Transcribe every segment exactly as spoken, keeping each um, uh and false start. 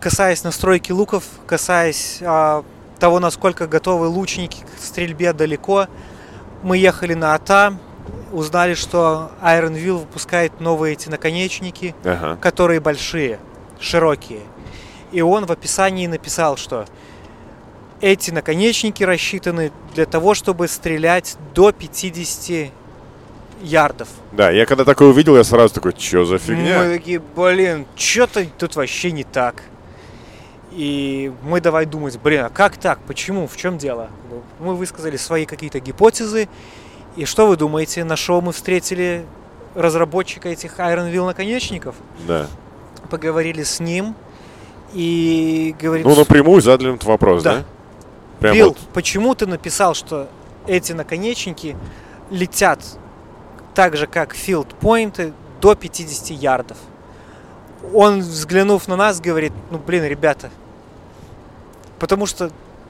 касаясь настройки луков, касаясь а, того, насколько готовы лучники к стрельбе далеко, мы ехали на АТА, узнали, что Ironville выпускает новые эти наконечники, ага. которые большие, широкие. И он в описании написал, что эти наконечники рассчитаны для того, чтобы стрелять до пятьдесят ярдов. Да, я когда такое увидел, я сразу такой, что за фигня? Мы такие, блин, что-то тут вообще не так. И мы давай думать, блин, а как так? Почему? В чем дело? Мы высказали свои какие-то гипотезы. И что вы думаете, на шоу мы встретили разработчика этих Ironville наконечников? Да. Поговорили с ним и говорит... Ну, напрямую задали этот вопрос, да? да? Билл, вот... почему ты написал, что эти наконечники летят так же, как филд-пойнты, до пятьдесят ярдов? Он, взглянув на нас, говорит, ну, блин, ребята, потому что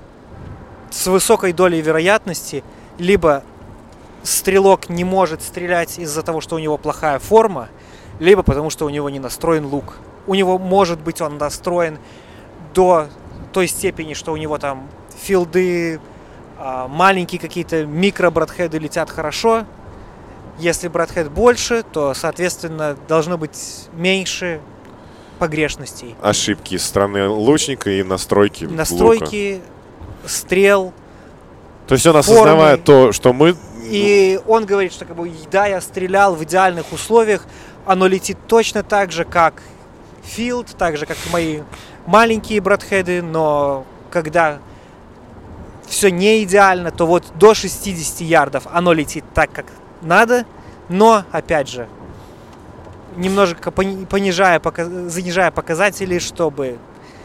с высокой долей вероятности либо стрелок не может стрелять из-за того, что у него плохая форма, либо потому, что у него не настроен лук. У него, может быть, он настроен до той степени, что у него там филды, маленькие какие-то микро-брэдхеды летят хорошо. Если брэдхед больше, то, соответственно, должно быть меньше погрешностей. Ошибки со стороны лучника и настройки Настройки, лука. Стрел. То есть он осознавая то, что мы... И он говорит, что как бы, да, я стрелял в идеальных условиях, оно летит точно так же, как филд, так же, как и мои маленькие брэдхеды, но когда все не идеально, то вот до шестьдесят ярдов оно летит так, как надо, но, опять же, немножко понижая, занижая показатели, чтобы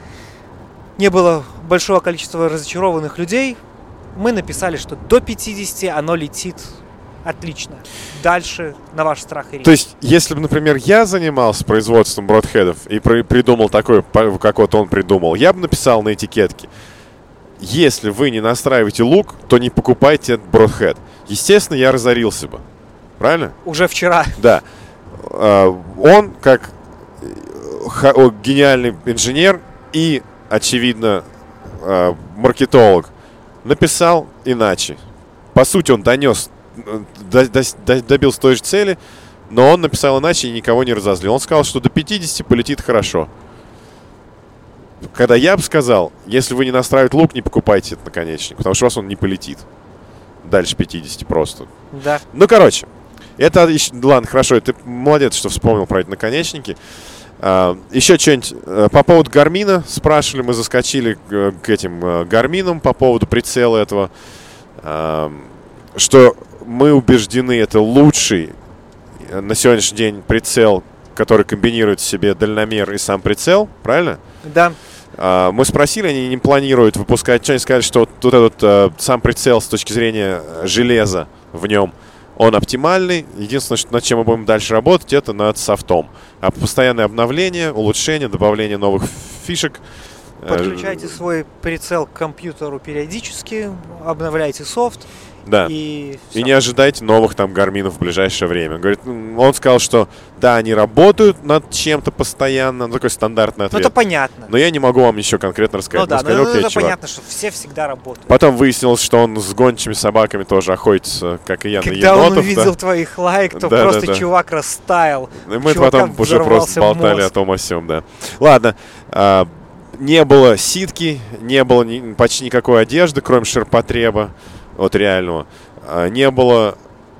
не было большого количества разочарованных людей, мы написали, что до пятидесяти оно летит отлично. Дальше на ваш страх и риск. То есть, если бы, например, я занимался производством бродхедов и при- придумал такой, как вот он придумал, я бы написал на этикетке: если вы не настраиваете лук, то не покупайте этот бродхед. Естественно, я разорился бы. Правильно? Уже вчера. Да. Он, как гениальный инженер и, очевидно, маркетолог, написал иначе. По сути, он донес, добился той же цели, но он написал иначе и никого не разозлил. Он сказал, что до пятидесяти полетит хорошо. Когда я бы сказал, если вы не настраиваете лук, не покупайте этот наконечник, потому что у вас он не полетит. Дальше пятидесяти просто. Да. Ну, короче, это, ладно, хорошо, ты молодец, что вспомнил про эти наконечники. Uh, еще что-нибудь uh, по поводу Гармина спрашивали, мы заскочили uh, к этим uh, Гарминам по поводу прицела этого, uh, что мы убеждены, это лучший uh, на сегодняшний день прицел, который комбинирует в себе дальномер и сам прицел, правильно? Да. Uh, мы спросили, они не планируют выпускать, что они сказали, что вот, вот этот uh, сам прицел с точки зрения железа в нем, он оптимальный. Единственное, что, над чем мы будем дальше работать, это над софтом. А постоянное обновление, улучшение, добавление новых фишек. Подключайте свой прицел к компьютеру периодически, обновляйте софт. Да. И, и не ожидайте новых там гарминов в ближайшее время. Говорит, он сказал, что да, они работают над чем-то постоянно. Ну, такой стандартный ответ. Ну, это понятно. Но я не могу вам еще конкретно рассказать. Ну да, сказал, ну, окей, это чувак. понятно, что все всегда работают. Потом выяснилось, что он с гончими собаками тоже охотится, как и я, Когда на енотов. Когда он увидел да. твоих лайк, то да, просто да, да. чувак растаял. И мы потом уже просто болтали мозг. о том о сём, да. Ладно. А, не было ситки, не было ни, почти никакой одежды, кроме ширпотреба, вот реального. А, не было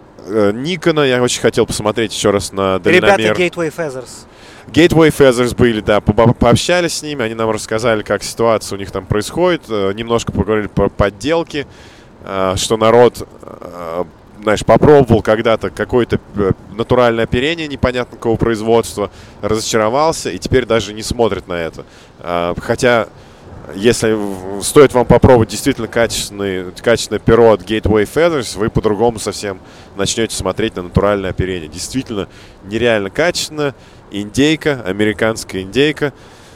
э, Никона, я очень хотел посмотреть еще раз на дальномер. Ребята Gateway Feathers. Gateway Feathers были, да, по- пообщались с ними, они нам рассказали, как ситуация у них там происходит, э, немножко поговорили про подделки, э, что народ, э, знаешь, попробовал когда-то какое-то натуральное оперение непонятно какого производства, разочаровался и теперь даже не смотрит на это. Э, хотя... Если стоит вам попробовать действительно качественный, качественное перо от Gateway Feathers, вы по-другому совсем начнете смотреть на натуральное оперение. Действительно нереально качественно. Индейка, американская индейка.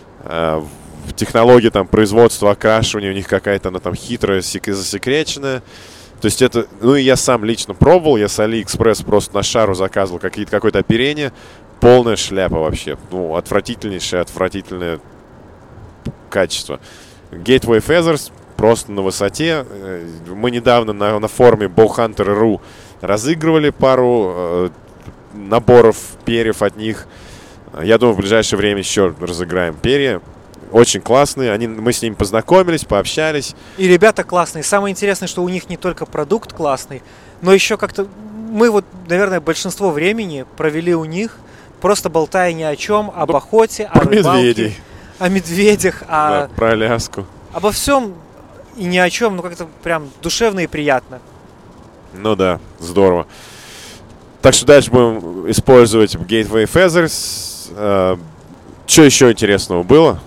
Э, технология там, производства, окрашивания у них какая-то она там хитрая, засекреченная. То есть это... Ну и я сам лично пробовал. Я с AliExpress просто на шару заказывал какие-то, какое-то оперение. Полная шляпа вообще. Ну, отвратительнейшая, отвратительная качества. Gateway Feathers просто на высоте. Мы недавно на, на форуме Bowhunter точка ру разыгрывали пару э, наборов перьев от них. Я думаю, в ближайшее время еще разыграем перья. Очень классные. Они, мы с ними познакомились, пообщались. И ребята классные. Самое интересное, что у них не только продукт классный, но еще как-то мы вот, наверное, большинство времени провели у них, просто болтая ни о чем, об ну, охоте, о рыбалке, медведей. О медведях, о... Да, про Аляску. Обо всем и ни о чем, ну как-то прям душевно и приятно. Ну да, здорово. Так что дальше будем использовать Gateway Feathers. Uh, что еще интересного было?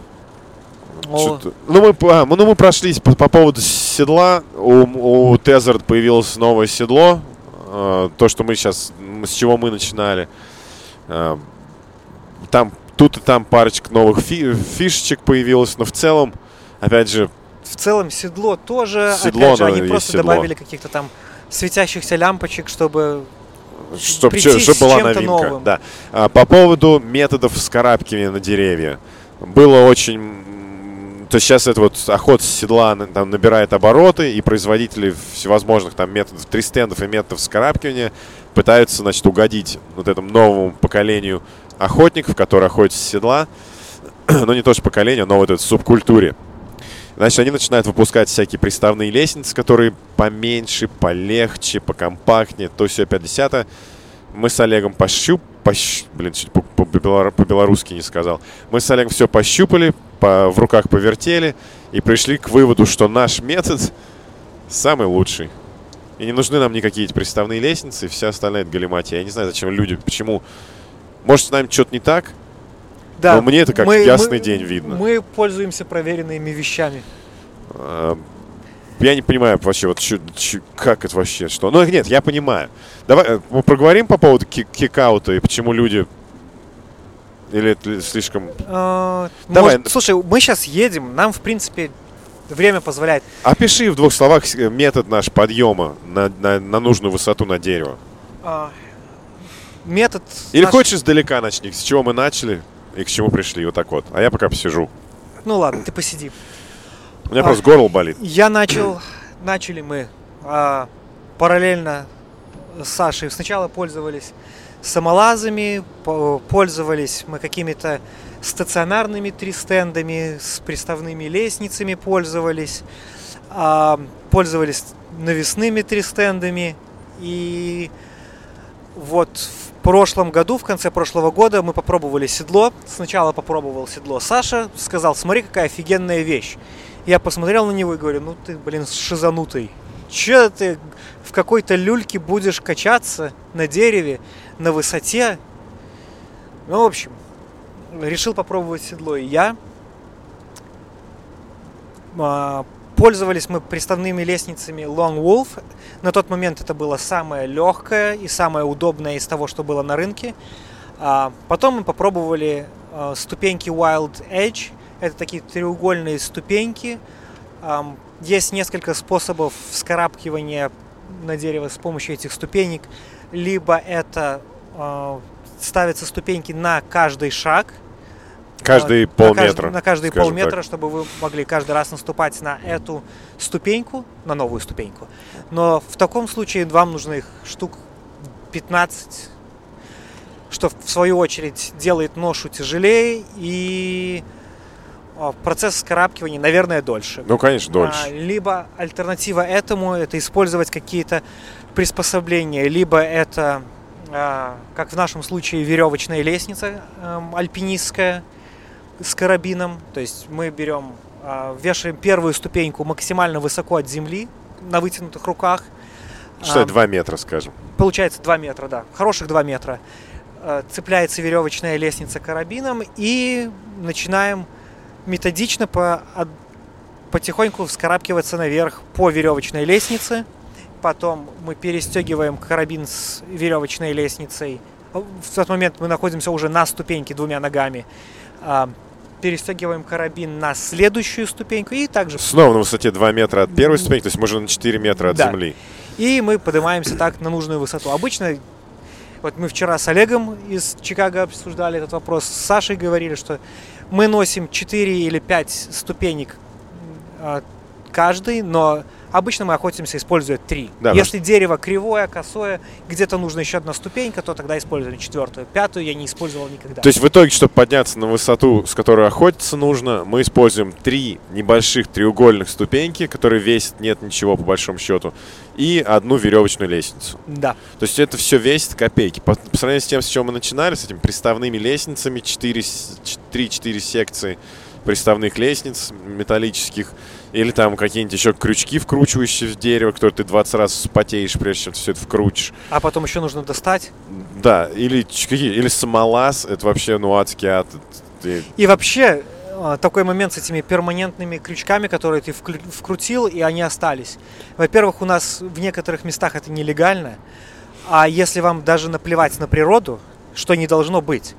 Ну, мы, а, ну, мы прошлись по, по поводу седла. У, у Tethered появилось новое седло. Uh, то, что мы сейчас, с чего мы начинали. Uh, там, тут и там парочка новых фи, фишечек появилось. Но в целом, опять же... В целом седло тоже. Седло, опять же, они просто седло. добавили каких-то там светящихся лямпочек, чтобы... Чтобы чтоб была новинка. Новым. Да. А, по поводу методов вскарабкивания на деревья. Было очень... То есть сейчас это вот охота с седла там набирает обороты, и производители всевозможных там методов тристендов и методов вскарабкивания пытаются, значит, угодить вот этому новому поколению охотников, которые охотятся с седла. Но не то что поколению, но вот этой субкультуре. Значит, они начинают выпускать всякие приставные лестницы, которые поменьше, полегче, покомпактнее, то все пятьдесят. Мы с Олегом пощуп... Пощ... Блин, чуть по-белорусски не сказал. Мы с Олегом все пощупали, по... в руках повертели и пришли к выводу, что наш метод самый лучший. И не нужны нам никакие эти приставные лестницы, и вся остальная галиматия. Я не знаю, зачем люди, почему... Может, с нами что-то не так? Да, но мне это как мы, ясный мы, день видно. Мы пользуемся проверенными вещами. Я не понимаю вообще, вот чё, чё, как это вообще, что. Ну, нет, я понимаю. Давай мы проговорим по поводу кик-аута и почему люди... Или это слишком... А, Давай. Может, слушай, мы сейчас едем, нам, в принципе, время позволяет. Опиши в двух словах метод наш подъема на, на, на нужную высоту на дерево. А, метод... Или наш... хочешь издалека начни, с чего мы начали и к чему пришли, вот так вот. А я пока посижу. Ну ладно, ты посиди. У меня а, просто горло болит. Я начал... Начали мы а, параллельно с Сашей. Сначала пользовались самолазами, пользовались мы какими-то стационарными тристендами, с приставными лестницами пользовались, а, пользовались навесными тристендами. И вот в прошлом году, в конце прошлого года мы попробовали седло. Сначала попробовал седло Саша, сказал: смотри, какая офигенная вещь. Я посмотрел на него и говорю: ну ты, блин, шизанутый. Че ты в какой-то люльке будешь качаться на дереве, на высоте? Ну, в общем, решил попробовать седло и я. Пользовались мы приставными лестницами Long Wolf. На тот момент это было самое легкое и самое удобное из того, что было на рынке. Потом мы попробовали ступеньки Wild Edge. Это такие треугольные ступеньки. Есть несколько способов вскарабкивания на дерево с помощью этих ступенек. Либо это ставятся ступеньки на каждый шаг. Каждый на полметра. Каждый, на каждый полметра, так. Чтобы вы могли каждый раз наступать на эту ступеньку, на новую ступеньку. Но в таком случае вам нужно их штук пятнадцать, что в свою очередь делает ношу тяжелее и процесс вскарабкивания, наверное, дольше. Ну, конечно, дольше. А, либо альтернатива этому — это использовать какие-то приспособления, либо это, а, как в нашем случае, веревочная лестница а, альпинистская с карабином. То есть мы берем, а, вешаем первую ступеньку максимально высоко от земли на вытянутых руках. Что, а, два метра, скажем? Получается два метра, да. Хороших два метра. А, цепляется веревочная лестница карабином и начинаем методично по, от, потихоньку вскарабкиваться наверх по веревочной лестнице. Потом мы перестегиваем карабин с веревочной лестницей. В тот момент мы находимся уже на ступеньке двумя ногами. А, перестегиваем карабин на следующую ступеньку и также... Снова на высоте два метра от первой ступеньки, то есть мы уже на четыре метра от да. земли. И мы поднимаемся так на нужную высоту. Обычно, вот мы вчера с Олегом из Чикаго обсуждали этот вопрос, с Сашей говорили, что Мы носим четыре или пять ступенек э, каждый, но обычно мы охотимся, используя три. Да, Если потому... дерево кривое, косое, где-то нужна еще одна ступенька, то тогда используем четвертую. Пятую я не использовал никогда. То есть в итоге, чтобы подняться на высоту, с которой охотиться нужно, мы используем три небольших треугольных ступеньки, которые весят нет ничего по большому счету, и одну веревочную лестницу. Да. То есть это все весит копейки. По, по сравнению с тем, с чего мы начинали, с этими приставными лестницами, три-четыре секции приставных лестниц металлических, или там какие-нибудь еще крючки, вкручивающие в дерево, которые ты двадцать раз вспотеешь, прежде чем ты все это вкрутишь. А потом еще нужно достать. Да, или, или самолаз, это вообще, ну, адский ад. Ты... И вообще, такой момент с этими перманентными крючками, которые ты вкрутил, и они остались. Во-первых, у нас в некоторых местах это нелегально, а если вам даже наплевать на природу, что не должно быть,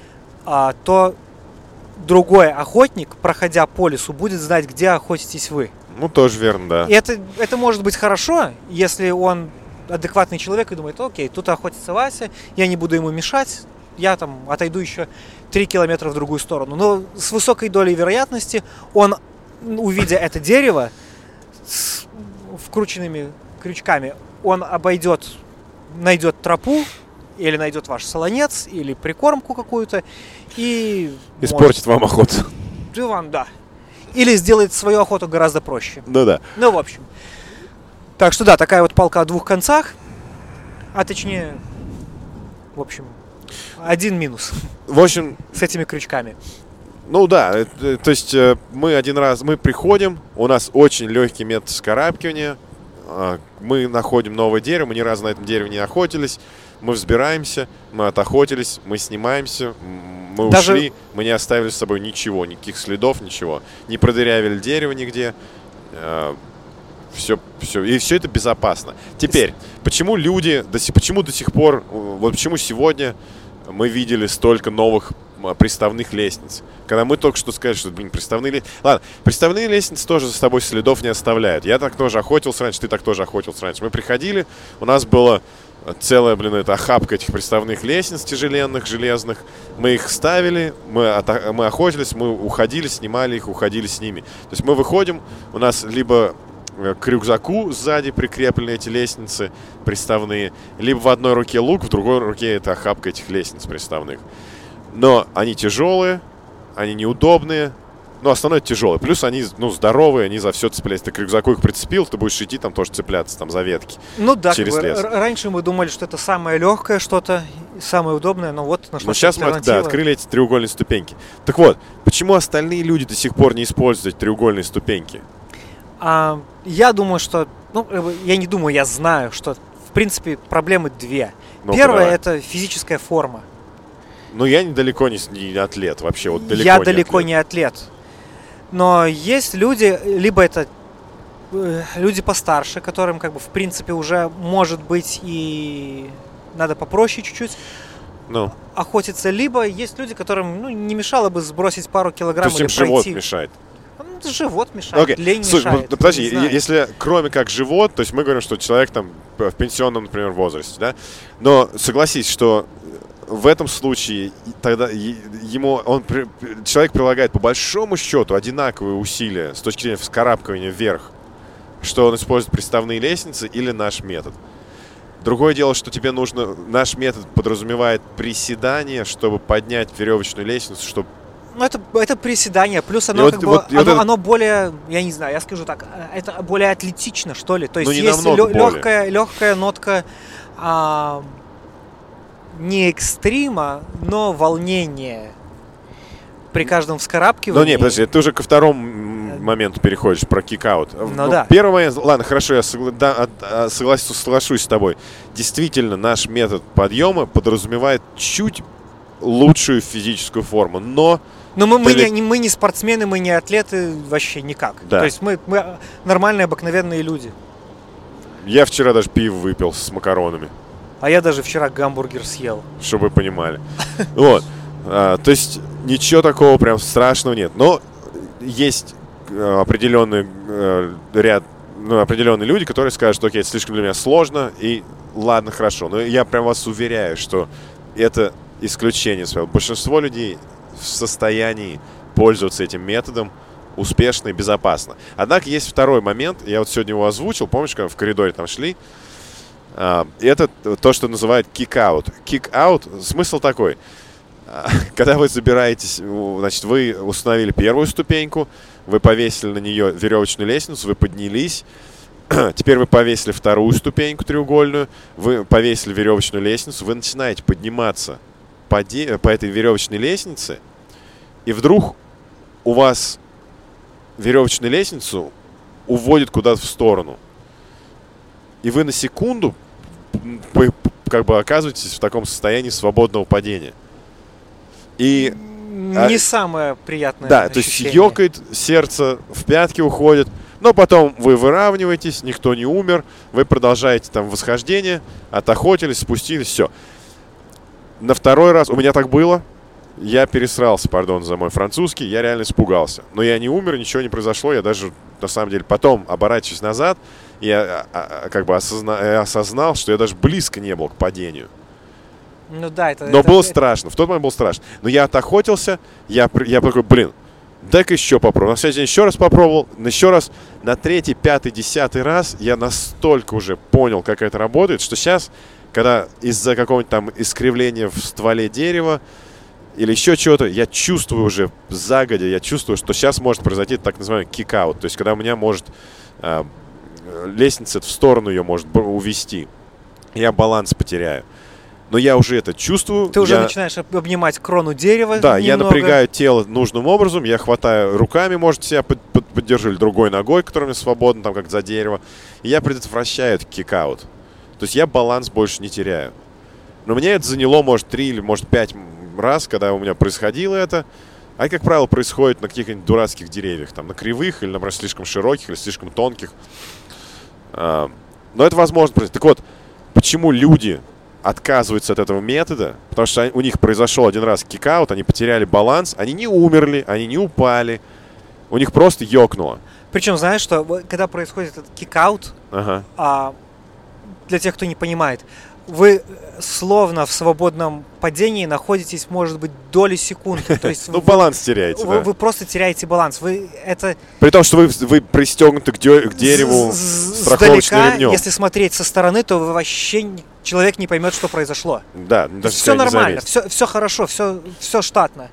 то другой охотник, проходя по лесу, будет знать, где охотитесь вы. Ну, тоже верно, да. И это, это может быть хорошо, если он адекватный человек и думает: окей, тут охотится Вася, я не буду ему мешать, я там отойду еще три километра в другую сторону. Но с высокой долей вероятности он, увидя это дерево с вкрученными крючками, он обойдет, найдет тропу, или найдет ваш солонец, или прикормку какую-то, и... Испортит может... вам охоту. Вам, да. Или сделает свою охоту гораздо проще. Ну да. Ну, в общем. Так что да, такая вот палка о двух концах, а точнее, в общем, один минус. В общем... С этими крючками. Ну да, то есть мы один раз, мы приходим, у нас очень легкий метод вскарабкивания, мы находим новое дерево, мы ни разу на этом дереве не охотились, мы взбираемся, мы отохотились, мы снимаемся, мы Даже... ушли, мы не оставили с собой ничего, никаких следов, ничего. Не продырявили дерево нигде. Все, все. И все это безопасно. Теперь, почему люди, до сих, почему до сих пор, вот почему сегодня мы видели столько новых приставных лестниц? Когда мы только что сказали, что, блин, приставные лестницы... Ладно, приставные лестницы тоже за собой следов не оставляют. Я так тоже охотился раньше, ты так тоже охотился раньше. Мы приходили, у нас было... Целая, блин, это охапка этих приставных лестниц тяжеленных, железных. Мы их ставили, мы, от, мы охотились, мы уходили, снимали их, уходили с ними. То есть мы выходим, у нас либо к рюкзаку сзади прикреплены эти лестницы приставные, либо в одной руке лук, в другой руке это охапка этих лестниц приставных. Но они тяжелые, они неудобные. Ну, основное тяжелое. Плюс они, ну, здоровые, они за все цепляются. Ты к рюкзаку их прицепил, ты будешь идти там тоже цепляться там за ветки. Ну да, через как бы, лес. Р- раньше мы думали, что это самое легкое что-то, самое удобное, но вот нашлась Но сейчас мы, да, открыли эти треугольные ступеньки. Так вот, почему остальные люди до сих пор не используют эти треугольные ступеньки? А, я думаю, что... Ну, я не думаю, я знаю, что, в принципе, проблемы две. Ну, Первая давай. — это физическая форма. Ну, я недалеко не, не атлет вообще. Вот далеко я не далеко атлет. не атлет. Но есть люди, либо это э, люди постарше, которым, как бы, в принципе, уже, может быть, и надо попроще чуть-чуть ну. охотиться, либо есть люди, которым, ну, не мешало бы сбросить пару килограмм. То есть им или пройти. живот мешает? Ну, живот мешает, okay. лень Слушай, мешает. Ну, подожди, если кроме как живот, то есть мы говорим, что человек там в пенсионном, например, возрасте, да? Но согласись, что в этом случае тогда ему он человек прилагает по большому счету одинаковые усилия с точки зрения вскарабкивания вверх, что он использует приставные лестницы или наш метод. Другое дело, что тебе нужно, наш метод подразумевает приседание, чтобы поднять веревочную лестницу, чтобы... Ну, это, это приседание, плюс оно, вот, как бы, вот, оно, вот это... оно более, я не знаю, я скажу так, это более атлетично, что ли. То есть ну, есть лё- легкая, легкая нотка а, не экстрима, но волнения при каждом вскарабкивании. Ну, не, подожди, ты уже ко второму моменту переходишь, про кикаут. Ну, ну да. Первый момент, ладно, хорошо, я согла- да, согласен, соглашусь с тобой. Действительно, наш метод подъема подразумевает чуть лучшую физическую форму, но... Но мы, мы, далек... не, мы не спортсмены, мы не атлеты вообще никак. Да. То есть мы, мы нормальные, обыкновенные люди. Я вчера даже пиво выпил с макаронами. А я даже вчера гамбургер съел. Чтобы вы понимали. Вот. То есть ничего такого прям страшного нет. Но есть определенный ряд, ну, определенные люди, которые скажут, что окей, это слишком для меня сложно, и ладно, хорошо. Но я прям вас уверяю, что это исключение. Большинство людей в состоянии пользоваться этим методом успешно и безопасно. Однако есть второй момент, я вот сегодня его озвучил, помнишь, когда в коридоре там шли? А, это то, что называют kick-out. Kick-out, смысл такой. Когда вы забираетесь, значит, вы установили первую ступеньку, вы повесили на нее веревочную лестницу, вы поднялись, теперь вы повесили вторую ступеньку треугольную, вы повесили веревочную лестницу, вы начинаете подниматься по, де- по этой веревочной лестнице, и вдруг у вас веревочную лестницу уводит куда-то в сторону. И вы на секунду как бы оказываетесь в таком состоянии свободного падения. И, Не а, самое приятное да, ощущение. то есть ёкает, сердце в пятки уходит, но потом вы выравниваетесь, никто не умер, вы продолжаете там восхождение, отохотились, спустились, все. На второй раз, у меня так было, я пересрался, пардон за мой французский, я реально испугался. Но я не умер, ничего не произошло, я даже, на самом деле, потом, оборачиваясь назад, я а, а, как бы осозна, осознал, что я даже близко не был к падению. Ну да, это... Но это, было это... страшно, в тот момент было страшно. Но я отохотился, я, я такой, блин, дай-ка еще попробую. На следующий день еще раз попробовал, еще раз. На третий, пятый, десятый раз я настолько уже понял, как это работает, что сейчас, когда из-за какого-нибудь там искривления в стволе дерева или еще чего-то, я чувствую уже загодя, я чувствую, что сейчас может произойти так называемый kick-out. То есть, когда у меня может э, лестница в сторону ее может увести. Я баланс потеряю. Но я уже это чувствую. Ты уже я... начинаешь обнимать крону дерева. Да, немного. Я напрягаю тело нужным образом, я хватаю руками, может, себя под, под, поддержу, или другой ногой, которая у меня свободна, там, как за дерево. И я предотвращаю этот кик-аут. То есть я баланс больше не теряю. Но мне это заняло, может, три или, может, пять раз, когда у меня происходило это. А это, как правило, происходит на каких-нибудь дурацких деревьях, там, на кривых, или, например, слишком широких, или слишком тонких. А, но это возможно произойти. Так вот, почему люди отказываются от этого метода? Потому что у них произошел один раз кик-аут, они потеряли баланс, они не умерли, они не упали, у них просто ёкнуло. Причем, знаешь, что когда происходит этот кик-аут, Ага. а, для тех, кто не понимает, вы словно в свободном падении находитесь, может быть, доли секунды. То есть Ну, баланс теряете, вы, да. вы просто теряете баланс. Вы это При том, что вы, вы пристегнуты к, дё- к дереву страховочным сдалека, ремнем. если смотреть со стороны, то вы вообще не- человек не поймет, что произошло. Да, даже Все тебя не нормально, заметит. все, все хорошо, все, все штатно.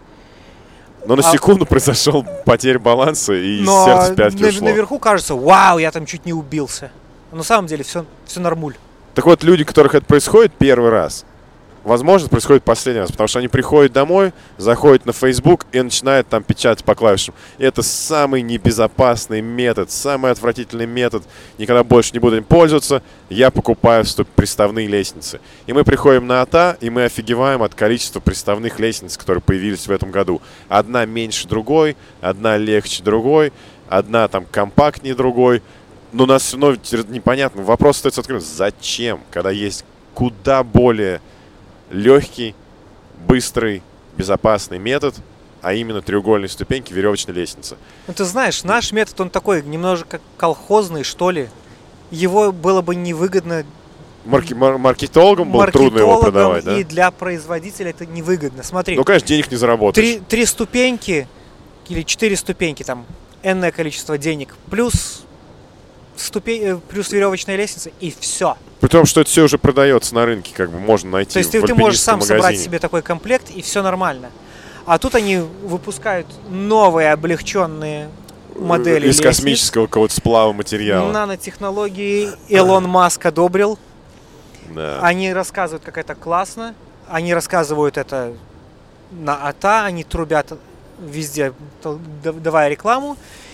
Но на а- секунду произошел потеря баланса, и Но сердце в пятки на- ушло. наверху кажется, вау, я там чуть не убился. Но на самом деле все, все нормуль. Так вот, люди, у которых это происходит первый раз, возможно, это происходит последний раз, потому что они приходят домой, заходят на Facebook и начинают там печатать по клавишам. И это самый небезопасный метод, самый отвратительный метод. Никогда больше не буду им пользоваться. Я покупаю стоп- приставные лестницы. И мы приходим на АТА, и мы офигеваем от количества приставных лестниц, которые появились в этом году. Одна меньше другой, одна легче другой, одна там компактнее другой. Но у нас все равно непонятно. Вопрос остается открытым. Зачем, когда есть куда более легкий, быстрый, безопасный метод, а именно треугольные ступеньки, веревочная лестница? Ну, ты знаешь, наш метод, он такой, немножко колхозный, что ли. Его было бы невыгодно Марки- мар- маркетологам было трудно его маркетологам, продавать, да? и для производителя это невыгодно. Смотри, Ну, конечно, денег не заработаешь. три, три ступеньки или четыре ступеньки, там, энное количество денег, плюс, ступень, э, плюс веревочная лестница, и все. При том, что это все уже продается на рынке, как бы можно найти. То есть в ты, ты можешь сам альпинистском собрать магазине. себе такой комплект, и все нормально. А тут они выпускают новые облегченные модели Из лестниц. космического какого-то сплава материала. Нанотехнологии Илон Маск одобрил. Да. Они рассказывают, как это классно. Они рассказывают это на АТА, они трубят везде, то- да- давая рекламу.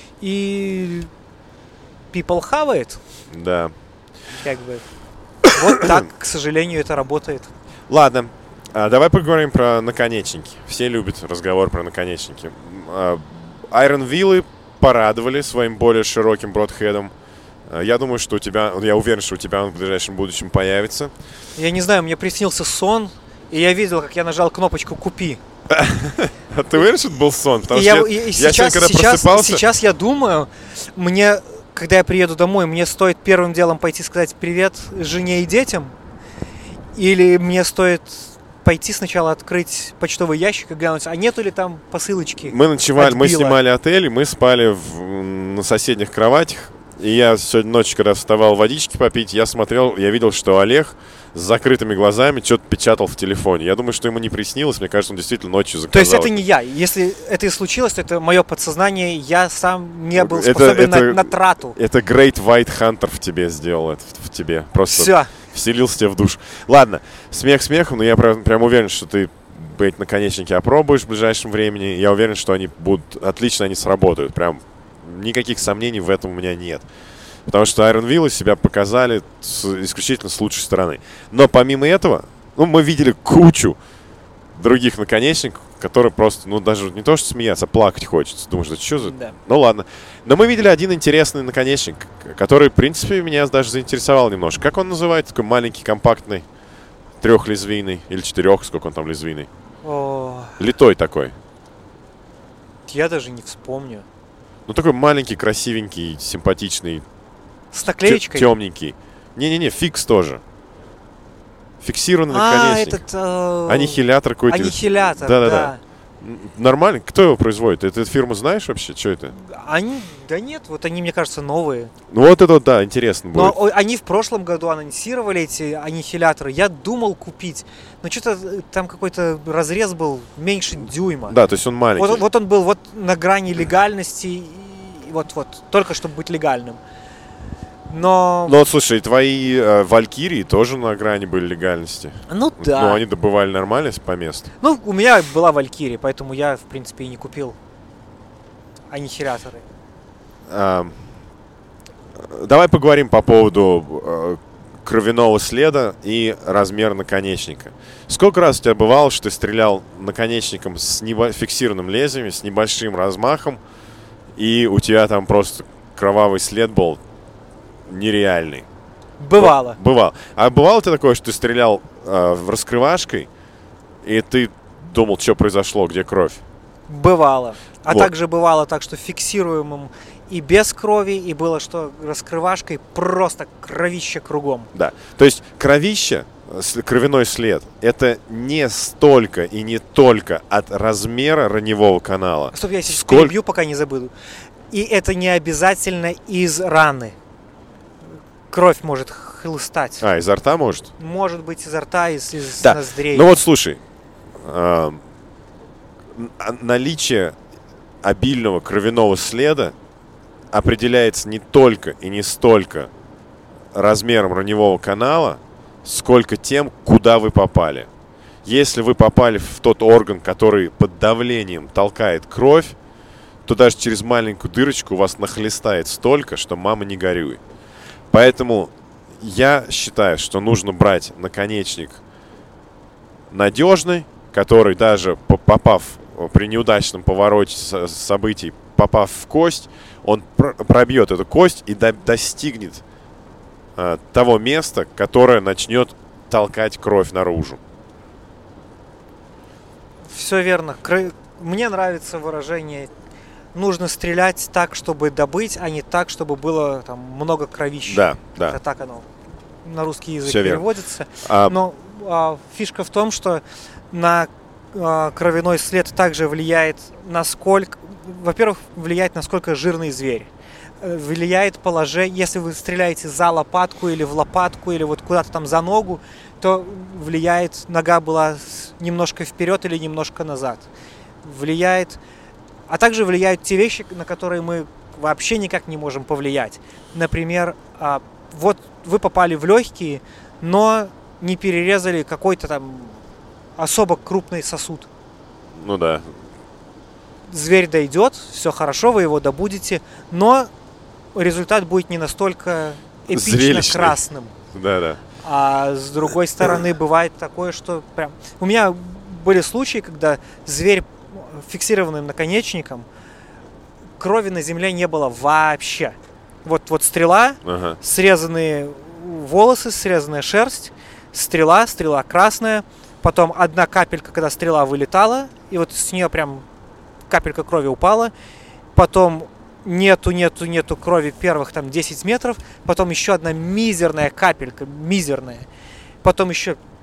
И people have it. Да. Как бы. Вот так, к сожалению, это работает. Ладно, а давай поговорим про наконечники. Все любят разговор про наконечники. А, Iron Wheel'ы порадовали своим более широким бродхедом. А, Я думаю, что у тебя, я уверен, что у тебя он в ближайшем будущем появится. Я не знаю, мне приснился сон, и я видел, как я нажал кнопочку «Купи». А ты уверен, что это был сон? Потому И что я, я, и- и я сейчас, сегодня, когда сейчас, просыпался... сейчас я думаю, мне, когда я приеду домой, мне стоит первым делом пойти сказать привет жене и детям, или мне стоит пойти сначала открыть почтовый ящик и глянуть, а нету ли там посылочки. Мы ночевали, от мы Билла. снимали отель, и мы спали в, на соседних кроватях. И я сегодня ночью, когда вставал водички попить, я смотрел, я видел, что Олег с закрытыми глазами что-то печатал в телефоне. Я думаю, что ему не приснилось, мне кажется, он действительно ночью заказал. То есть это не я. Если это и случилось, то это мое подсознание, я сам не был Это- способен это- на, на трату. Это Great White Hunter в тебе сделал, это в, в тебе. Просто Все. вселился тебе в душу. Ладно, смех смехом, но я прям, прям уверен, что ты эти наконечники опробуешь в ближайшем времени. Я уверен, что они будут, отлично они сработают. Прям никаких сомнений в этом у меня нет. Потому что Iron Will себя показали с, исключительно с лучшей стороны. Но помимо этого, ну, мы видели кучу других наконечников, которые просто, ну, даже не то, что смеяться, а плакать хочется. Думаешь, да что за... Да. Ну, ладно. Но мы видели один интересный наконечник, который, в принципе, меня даже заинтересовал немножко. Как он называется? Такой маленький, компактный, трехлезвийный или четырех, сколько он там лезвийный. О, Литой такой. я даже не вспомню. Ну, такой маленький, красивенький, симпатичный, С наклеечкой? темненький. Не-не-не, фикс тоже. Фиксированный А, наконечник. этот... э, Аннихилятор какой-то. Аннихилятор, Да-да-да. да. Н- Нормально. Кто его производит? Ты эту фирму знаешь вообще? Что это? Они... Да нет, вот они, мне кажется, новые. Ну, вот это, вот, да, интересно Но будет. о- они в прошлом году анонсировали эти аннихиляторы. Я думал купить. Но что-то там какой-то разрез был меньше дюйма. Да, то есть он маленький. Вот, вот он был вот на грани легальности. И вот-вот. Только чтобы быть легальным. Но... Ну, вот, слушай, твои э, валькирии тоже на грани были легальности. Ну да. Ну, они добывали нормально по месту. Ну, у меня была Валькирия, поэтому я, в принципе, и не купил аннихиляторы. А, давай поговорим по поводу э, кровяного следа и размера наконечника. Сколько раз у тебя бывало, что ты стрелял наконечником с небо- фиксированным лезвием, с небольшим размахом, и у тебя там просто кровавый след был нереальный? Бывало. Бывало. А бывало ты такое, что ты стрелял э, в раскрывашкой, и ты думал, что произошло, где кровь? Бывало. А Вот. также бывало так, что фиксируемым и без крови, и было, что раскрывашкой просто кровище кругом. Да. То есть кровище, с- кровяной след, это не столько и не только от размера раневого канала. Стоп, я сейчас Сколько- перебью, пока не забуду. И это не обязательно из раны. Кровь может хлыстать. А, изо рта может? Может быть из рта, из, из Да. ноздрей. Ну вот слушай, а, н- а- наличие обильного кровяного следа определяется не только и не столько размером раневого канала, сколько тем, куда вы попали. Если вы попали в тот орган, который под давлением толкает кровь, то даже через маленькую дырочку у вас нахлестает столько, что мама не горюй. Поэтому я считаю, что нужно брать наконечник надежный, который даже по- попав при неудачном повороте со- событий, попав в кость, он пр- пробьет эту кость и до- достигнет э, того места, которое начнет толкать кровь наружу. Все верно. Кро- Мне нравится выражение: нужно стрелять так, чтобы добыть, а не так, чтобы было там много кровища. Да, да. Это так оно на русский язык Всё верно. переводится. А, Но а, фишка в том, что на а, кровяной след также влияет, насколько, во-первых, влияет, насколько жирный зверь. Э, Влияет положение, если вы стреляете за лопатку или в лопатку, или вот куда-то там за ногу, то влияет, нога была с- немножко вперед или немножко назад. Влияет, а также влияют те вещи, на которые мы вообще никак не можем повлиять. Например, а, вот вы попали в легкие, но не перерезали какой-то там особо крупный сосуд. ну да. Зверь дойдет, все хорошо, вы его добудете, но результат будет не настолько эпично Зрелищный. красным. Да, да. А с другой стороны, бывает такое, что прям... У меня были случаи, когда зверь фиксированным наконечником, крови на земле не было вообще. Вот, вот стрела, Ага. срезанные волосы, срезанная шерсть, стрела, стрела красная, потом одна капелька, когда стрела вылетала, и вот с нее прям капелька крови упала, потом нету, нету, нету крови первых там десять метров, потом еще одна мизерная капелька, мизерная, потом еще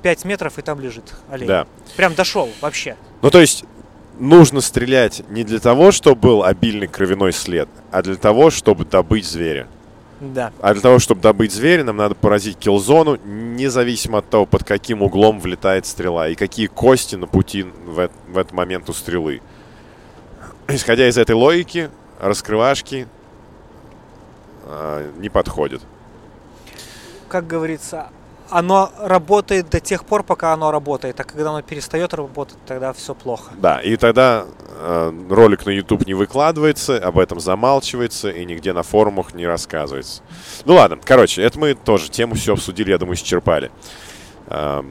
пять метров, и там лежит олень. Да. Прям дошел вообще. Ну, то есть, нужно стрелять не для того, чтобы был обильный кровяной след, а для того, чтобы добыть зверя. Да. А для того, чтобы добыть зверя, нам надо поразить киллзону, независимо от того, под каким углом влетает стрела и какие кости на пути в, в этот момент у стрелы. Исходя из этой логики, раскрывашки э, не подходят. Как говорится, оно работает до тех пор, пока оно работает, а когда оно перестает работать, тогда все плохо. Да, и тогда э, ролик на YouTube не выкладывается, об этом замалчивается и нигде на форумах не рассказывается. Ну ладно, короче, это мы тоже тему все обсудили, я думаю, исчерпали. Э,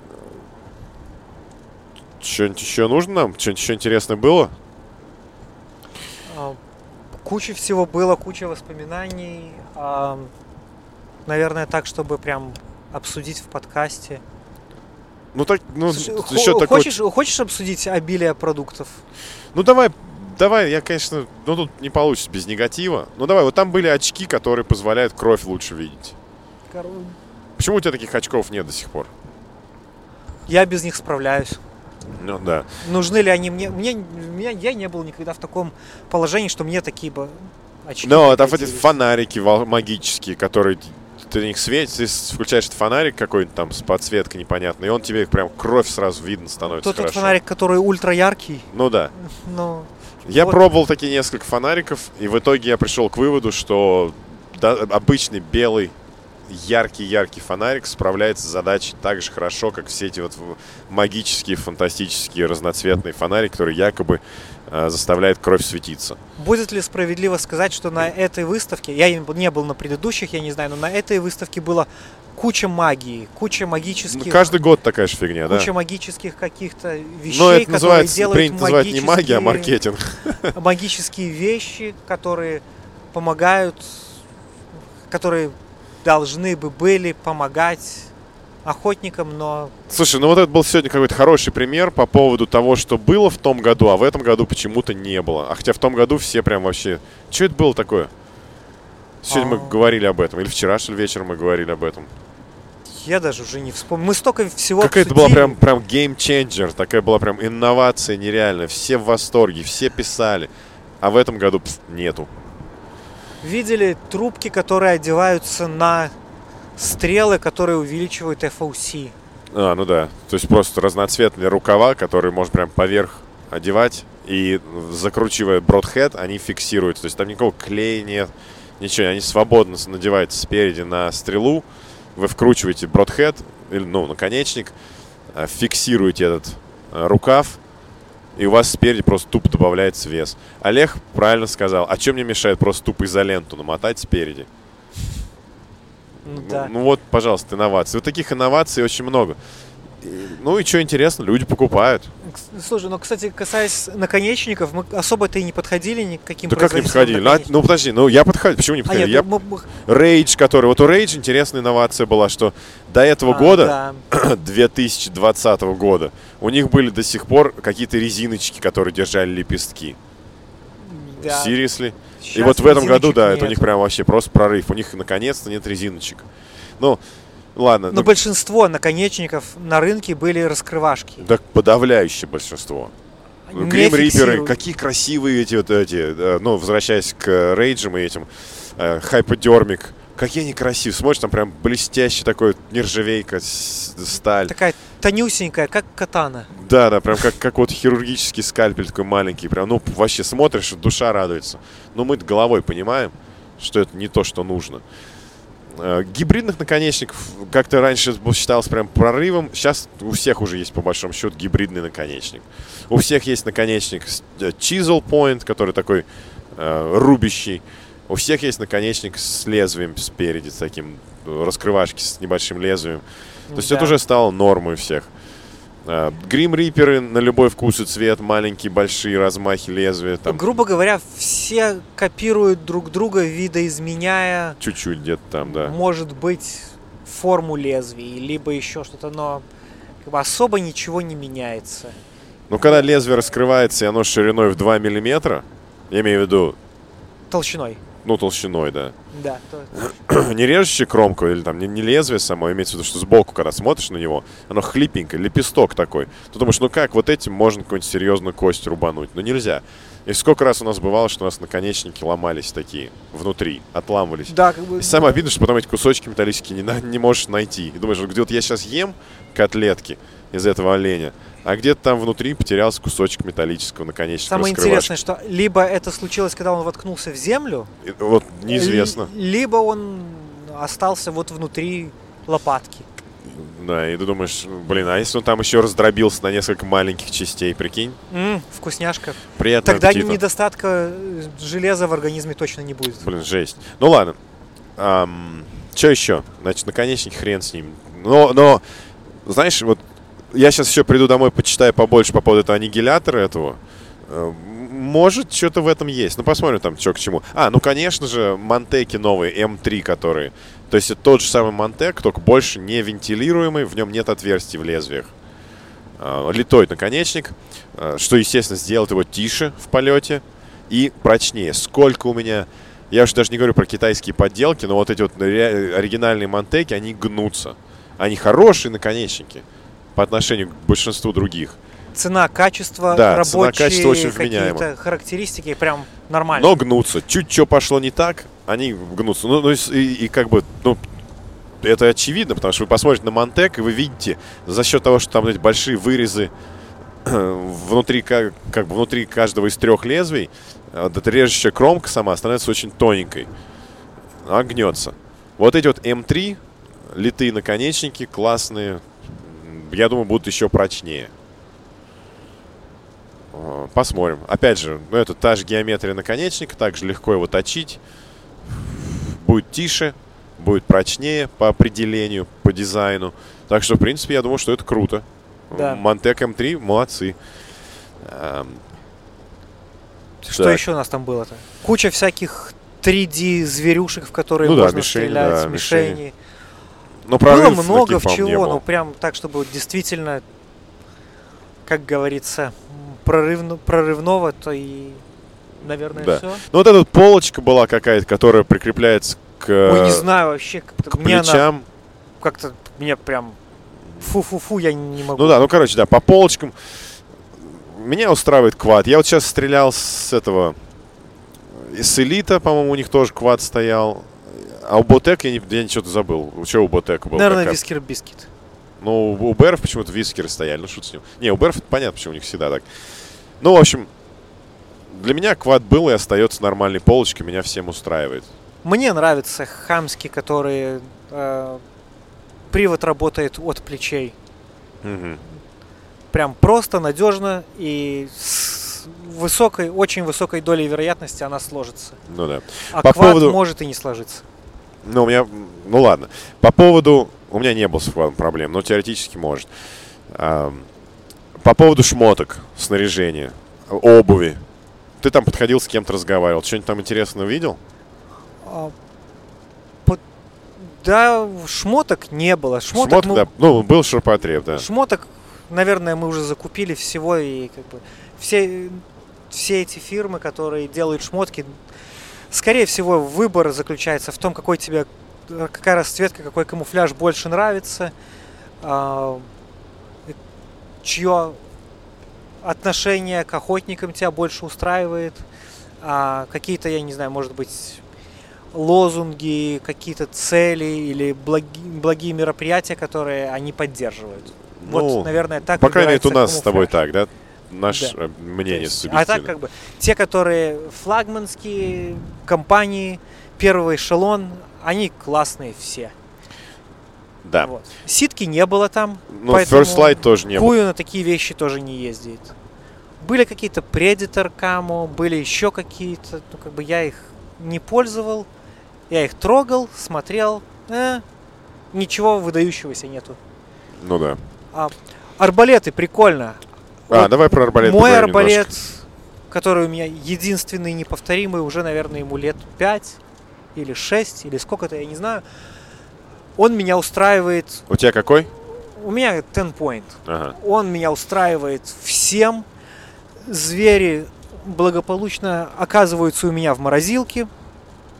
что-нибудь еще нужно нам? Что-нибудь еще интересное было? Куча всего было, куча воспоминаний. А, наверное, так, чтобы прям обсудить в подкасте. Ну так, ну, Слушай, еще хо- такой... хочешь, хочешь обсудить обилие продуктов? Ну давай, давай, я, конечно, ну тут не получится без негатива. Ну давай, вот там были очки, которые позволяют кровь лучше видеть. Кор... Почему у тебя таких очков нет до сих пор? Я без них справляюсь. Ну да. Нужны ли они мне? Мне, меня, я не был никогда в таком положении, что мне такие бы очки. Ну, там эти пригодились. фонарики вол- магические, которые ты на них светишь, ты включаешь этот фонарик какой-нибудь там с подсветкой непонятной, и он тебе прям кровь сразу видно становится. Тот, тот хорошо. фонарик, который ультра яркий. Ну да. Ну, Я вот. пробовал такие несколько фонариков, и в итоге я пришел к выводу, что да, обычный белый яркий-яркий фонарик справляется с задачей так же хорошо, как все эти вот магические, фантастические, разноцветные фонарики, которые якобы э, заставляют кровь светиться. Будет ли справедливо сказать, что на этой выставке, я не был на предыдущих, я не знаю, но на этой выставке было куча магии, куча магических... Ну, каждый год такая же фигня, куча да? магических каких-то вещей, Но это которые называется, делают принято называть не магия, а магические- маркетинг. магические вещи, которые помогают, которые должны бы были помогать охотникам, но... Слушай, ну вот это был сегодня какой-то хороший пример по поводу того, что было в том году, а в этом году почему-то не было. А хотя в том году все прям вообще... Что это было такое? Сегодня мы А. говорили об этом. Или вчера, что ли, вечером мы говорили об этом. Я даже уже не вспомню. Мы столько всего Какая-то была обсудили. прям, прям game changer. Такая была прям инновация нереальная. Все в восторге, все писали. А в этом году пф, нету. Видели трубки, которые одеваются на стрелы, которые увеличивают эф о си. А, ну да. То есть просто разноцветные рукава, которые можно прям поверх одевать. И закручивая бродхед, они фиксируются. То есть там никакого клея нет, ничего. Они свободно надеваются спереди на стрелу. Вы вкручиваете бродхед, или, ну, наконечник, фиксируете этот рукав, и у вас спереди просто тупо добавляется вес. Олег правильно сказал. А что мне мешает просто тупо изоленту намотать спереди? Ну, Ну, да. ну вот, пожалуйста, инновации. Вот таких инноваций очень много. И- ну и что интересно, люди покупают. К- Слушай, ну, кстати, касаясь наконечников, мы особо-то и не подходили ни к каким Да как не производителям подходили? Ну, а- наконечников. ну подожди, ну я подходил. Почему не А, подходил? нет, Я... мы- мы- Rage, который... Вот у Rage интересная инновация была, что до этого а, года, да. две тысячи двадцатого года, у них были до сих пор какие-то резиночки, которые держали лепестки. Да. Seriously? И Щас вот в этом году, резиночек да, это у нету. них прям вообще просто прорыв. У них наконец-то нет резиночек. Ну, ладно. Но ну, большинство наконечников на рынке были раскрывашки. да подавляющее большинство. Не Грим Риперы, фиксируют. какие красивые эти вот эти, э, ну, возвращаясь к рейджам и этим, э, хайподермик, какие они красивые. Смотришь, там прям блестящий такой нержавейка, с- сталь. Такая тонюсенькая, как катана. Да, да, прям как, как вот хирургический скальпель такой маленький. Прям, ну, вообще смотришь, душа радуется. Но мы головой понимаем, что это не то, что нужно. Э, Гибридных наконечников как-то раньше был- считалось прям прорывом. Сейчас у всех уже есть, по большому счету, гибридный наконечник. У всех есть наконечник с э, chisel point, который такой э, рубящий. У всех есть наконечник с лезвием спереди, с таким э, раскрывашки с небольшим лезвием. То есть Да. это уже стало нормой у всех. Грим Риперы на любой вкус и цвет, маленькие, большие размахи лезвия, там Грубо говоря, все копируют друг друга, видоизменяя, чуть-чуть где-то там, да. может быть, форму лезвий, либо еще что-то, но как бы особо ничего не меняется. Ну, когда лезвие раскрывается, и оно шириной в два миллиметра, я имею в виду, Толщиной. ну, толщиной, да, Да, то... не режущая кромку или там не, не лезвие само, имеется в виду, что сбоку, когда смотришь на него, оно хлипенькое, лепесток такой. Ты думаешь, ну как, вот этим можно какую-нибудь серьезную кость рубануть? Но нельзя. И сколько раз у нас бывало, что у нас наконечники ломались такие внутри, отламывались. Да, как бы... И самое обидное, что потом эти кусочки металлические не, на, не можешь найти. И думаешь, где вот я сейчас ем котлетки из этого оленя, а где-то там внутри потерялся кусочек металлического наконечника. Самое интересное, что либо это случилось, когда он воткнулся в землю, и, вот неизвестно. Либо он остался вот внутри лопатки. Да, и ты думаешь, блин, а если он там еще раздробился на несколько маленьких частей, прикинь? М, вкусняшка. Приятного Тогда аппетита. Недостатка железа в организме точно не будет. Блин, жесть. Ну ладно. Ам, что еще? Значит, наконечник, хрен с ним. Но, но, знаешь, вот я сейчас еще приду домой, почитаю побольше по поводу этого аннигилятора этого. Может, что-то в этом есть. Ну, посмотрим там, что к чему. А, ну, конечно же, Мантеки новые, эм три, которые... То есть это тот же самый Мантек, только больше не вентилируемый, в нем нет отверстий в лезвиях. А, литой наконечник, а, что, естественно, сделает его тише в полете и прочнее. Сколько у меня... Я уж даже не говорю про китайские подделки, но вот эти вот оригинальные Мантеки, они гнутся. Они хорошие наконечники по отношению к большинству других. Цена, качество, да, рабочие цена, качество очень вменяемо. Какие-то характеристики прям нормально. Но гнутся. Чуть что пошло не так, они гнутся. Ну, ну и, и как бы, ну, это очевидно, потому что вы посмотрите на Мантек, и вы видите, за счет того, что там эти большие вырезы внутри, как, как бы внутри каждого из трех лезвий, вот эта режущая кромка сама становится очень тоненькой. Она гнется. Вот эти вот эм три, литые наконечники, классные, я думаю, будут еще прочнее. Посмотрим. Опять же, ну, это та же геометрия наконечника, также легко его точить. Будет тише, будет прочнее по определению, по дизайну. Так что, в принципе, я думаю, что это круто. Да. Мантек эм три, молодцы. Что так. еще у нас там было-то? Куча всяких три дэ зверюшек, в которые ну, можно да, мишень, стрелять, да, мишени. мишени. Но было много в чего, ну прям так, чтобы действительно, как говорится, прорыв, прорывного, то и, наверное, да. все. Ну вот эта вот полочка была какая-то, которая прикрепляется к Ой, не знаю вообще, как-то к мне плечам. Она, как-то мне прям фу-фу-фу, я не могу. Ну да, ну короче, да, по полочкам. Меня устраивает квад. Я вот сейчас стрелял с этого, с Элита, по-моему, у них тоже квад стоял. А у Ботек я, не, я что-то забыл. Что у Ботека было? Наверное, Вискер Бискет. Ну, у Беров почему-то вискеры стояли. Ну, что с ним. Не, у Беров это понятно, почему у них всегда так. Ну, в общем, для меня квад был и остается нормальной полочкой. Меня всем устраивает. Мне нравятся хамски, которые э, привод работает от плечей. Угу. Прям просто, надежно и с высокой, очень высокой долей вероятности она сложится. Ну да. А По квад поводу... может и не сложиться. Ну, у меня... Ну, ладно. По поводу... У меня не было с квадом проблем, но теоретически может. А, по поводу шмоток, снаряжения, обуви. Ты там подходил, с кем-то разговаривал. Что-нибудь там интересного видел? А, под... Да, шмоток не было. Шмоток, Шмоток, мы... да. Ну, был ширпотреб, да. Шмоток, наверное, мы уже закупили всего. И как бы все, все эти фирмы, которые делают шмотки, скорее всего, выбор заключается в том, какой тебе... какая расцветка, какой камуфляж больше нравится, а, чье отношение к охотникам тебя больше устраивает, а, какие-то, я не знаю, может быть, лозунги, какие-то цели или благи, благие мероприятия, которые они поддерживают. Ну, вот, наверное, так. По крайней мере, у нас камуфляж. с тобой так, да? Наше да. мнение есть, субъективно. А так, как бы, те, которые флагманские компании, первый эшелон, они классные все. Да. Вот. Ситки не было там. Ну, First Light тоже не было. Кую на такие вещи тоже не ездит. Были какие-то Predator Camo, были еще какие-то. Ну, как бы я их не пользовал. Я их трогал, смотрел. Э, ничего выдающегося нету. Ну да. А, арбалеты, прикольно. А, вот давай про арбалет мой арбалет, немножко. который у меня единственный, неповторимый, уже, наверное, ему лет пять или шесть, или сколько-то, я не знаю. Он меня устраивает... У тебя какой? У меня ten point. Ага. Он меня устраивает всем. Звери благополучно оказываются у меня в морозилке.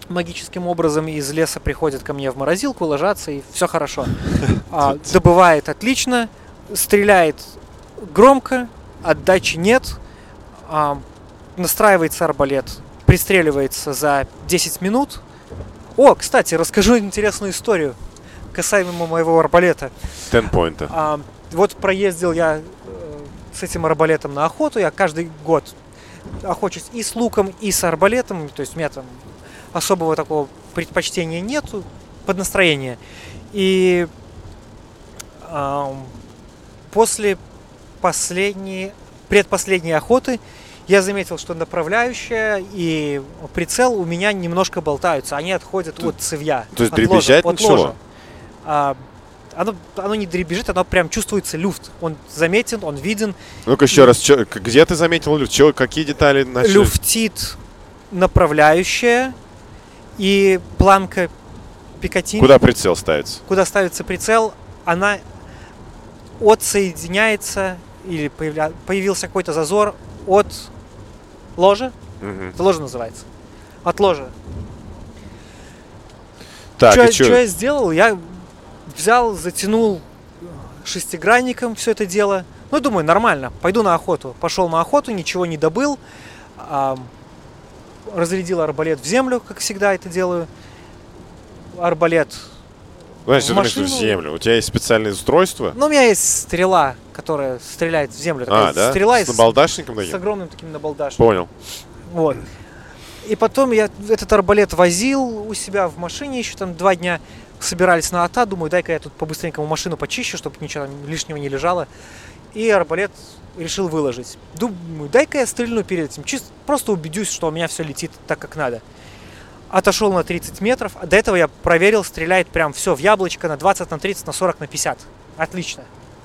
магическим образом из леса приходит ко мне в морозилку, ложатся, и все хорошо. А, добывает отлично, стреляет громко, отдачи нет, а, настраивается арбалет, пристреливается за десять минут. О, кстати, расскажу интересную историю касаемо моего арбалета. Тенпоинта. А, вот проездил я э, с этим арбалетом на охоту, я каждый год охочусь и с луком, и с арбалетом, то есть у меня там особого такого предпочтения нету, под настроение. И э, после последней, предпоследней охоты я заметил, что направляющая и прицел у меня немножко болтаются, они отходят то, от цевья. То есть от дребезжать ложа, начало? А, оно, оно не дребезжит, оно прям чувствуется люфт. Он заметен, он виден. Ну-ка еще и... раз, чё, где ты заметил люфт? Чё, какие детали начали? Люфтит направляющая и планка Пикатини. Куда прицел ставится? Куда ставится прицел, она отсоединяется, или появля... появился какой-то зазор от ложа. Угу. Это ложа называется. От ложа. Так, что, и чё? что я сделал? Я взял, затянул шестигранником все это дело. Ну, думаю, нормально, пойду на охоту. Пошел на охоту, ничего не добыл. А, разрядил арбалет в землю, как всегда это делаю. Арбалет Знаешь, в машину. В землю. У тебя есть специальное устройство? Ну, у меня есть стрела, которая стреляет в землю. А, такая да? Стрела с набалдашником с, таким? с огромным таким набалдашником. Понял. Вот. И потом я этот арбалет возил у себя в машине еще там два дня. Собирались на АТА, думаю, дай-ка я тут по-быстренькому машину почищу, чтобы ничего там лишнего не лежало. И арбалет решил выложить. Думаю, дай-ка я стрельну перед этим, чисто просто убедюсь, что у меня все летит так, как надо. Отошел на тридцать метров, а до этого я проверил, стреляет прям все в яблочко на двадцать, на тридцать, на сорок, на пятьдесят. Отлично.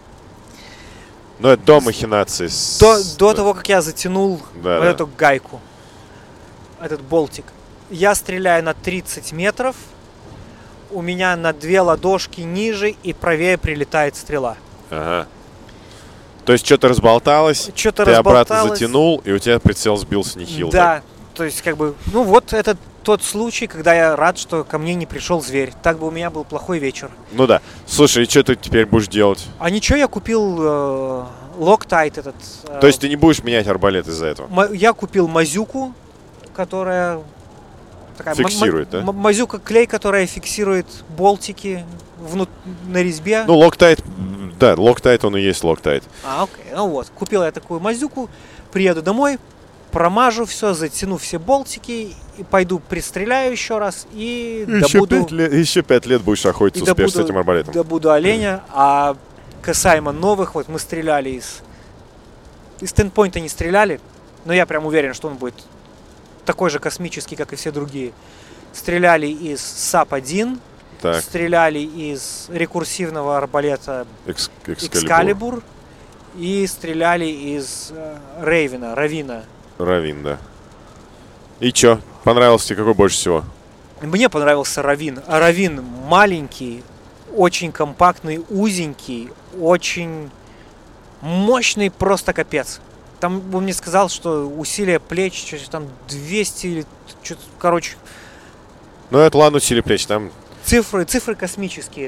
Ну, это до махинации. С... До, до того, как я затянул да, вот да. эту гайку, этот болтик. Я стреляю на тридцать метров, у меня на две ладошки ниже и правее прилетает стрела. Ага. То есть что-то разболталось, Что-то ты разболталось. обратно затянул, и у тебя прицел сбился нехило. Да, так. то есть как бы, ну вот это тот случай, когда я рад, что ко мне не пришел зверь. Так бы у меня был плохой вечер. Ну да. Слушай, и что ты теперь будешь делать? А ничего, я купил э, Loctite этот. Э, То есть ты не будешь менять арбалет из-за этого? м- я купил мазюку, которая... Такая Фиксирует, м- да? м- мазюка клей, которая фиксирует болтики внут- на резьбе. Ну, Loctite, да, Loctite он и есть Loctite. А, окей, ну вот, купил я такую мазюку, приеду домой, промажу все, затяну все болтики, и пойду пристреляю еще раз и Еще, добуду, пять лет, еще пять лет будешь и охотиться успешно с добуду, этим арбалетом. добуду оленя. А касаемо новых, вот мы стреляли из... Из тенпоинта не стреляли, но я прям уверен, что он будет такой же космический, как и все другие. Стреляли из САП один, Так, стреляли из рекурсивного арбалета экс- Экскалибур и стреляли из э, Рейвена, Равина. Равин, да. И чё? Понравился тебе какой больше всего? Мне понравился Равин. А Равин маленький, очень компактный, узенький, очень мощный, просто капец. Там он мне сказал, что усилие плеч, что-то там двести или что-то, короче, Ну, это ладно, усилие плеч, там... цифры, цифры космические.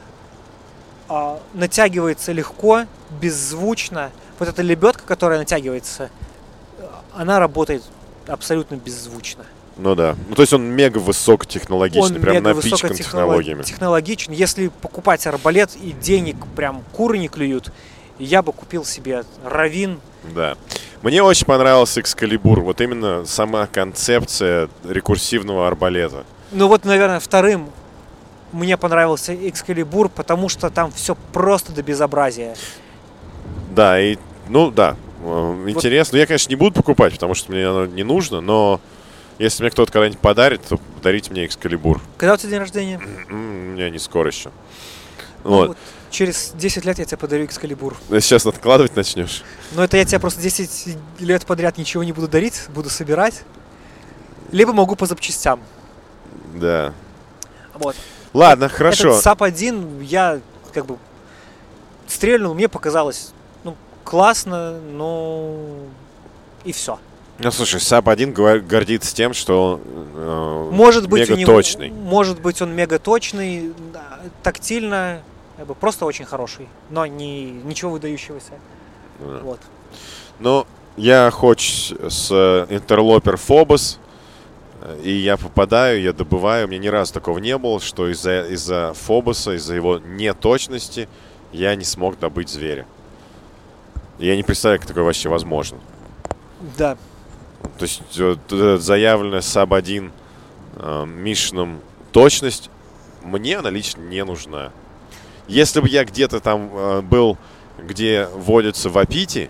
А, натягивается легко, беззвучно. Вот эта лебедка, которая натягивается, она работает абсолютно беззвучно. Ну да. Ну, то есть он мега высокотехнологичный, Он прям мега напичкан высокотехнолог- технологиями. технологичен. Если покупать арбалет и денег прям куры не клюют, я бы купил себе Равин. Да. Мне очень понравился Экскалибур. Вот именно сама концепция рекурсивного арбалета. Ну вот, наверное, вторым мне понравился Экскалибур, потому что там все просто до безобразия. Да, и, ну да, э, интересно. Я, конечно, не буду покупать, потому что мне оно не нужно, но если мне кто-то когда-нибудь подарит, то подарите мне Экскалибур. Когда у тебя день рождения? М, У меня не скоро еще. Ну Вот. вот, через десять лет я тебе подарю Экскалибур. Сейчас откладывать начнешь? Но это я тебе просто десять лет подряд ничего не буду дарить, буду собирать. Либо могу по запчастям. Да. Вот. Ладно, хорошо. Этот САП один я как бы стрельнул, мне показалось, ну, классно, но и все. Ну, слушай, Саб один гордится тем, что э, может быть, мега у него, точный. Может быть, он мега точный, тактильно, как бы, просто очень хороший, но не, ничего выдающегося. Да. Вот. Ну, я хоть с интерлопер Phobos, и я попадаю, я добываю. У меня ни разу такого не было, что из-за из-за Фобоса, из-за его неточности я не смог добыть зверя. Я не представляю, как такое вообще возможно. Да. То есть заявленная Саб один э, мишном точность, мне она лично не нужна. Если бы я где-то там э, был, где водятся вапити,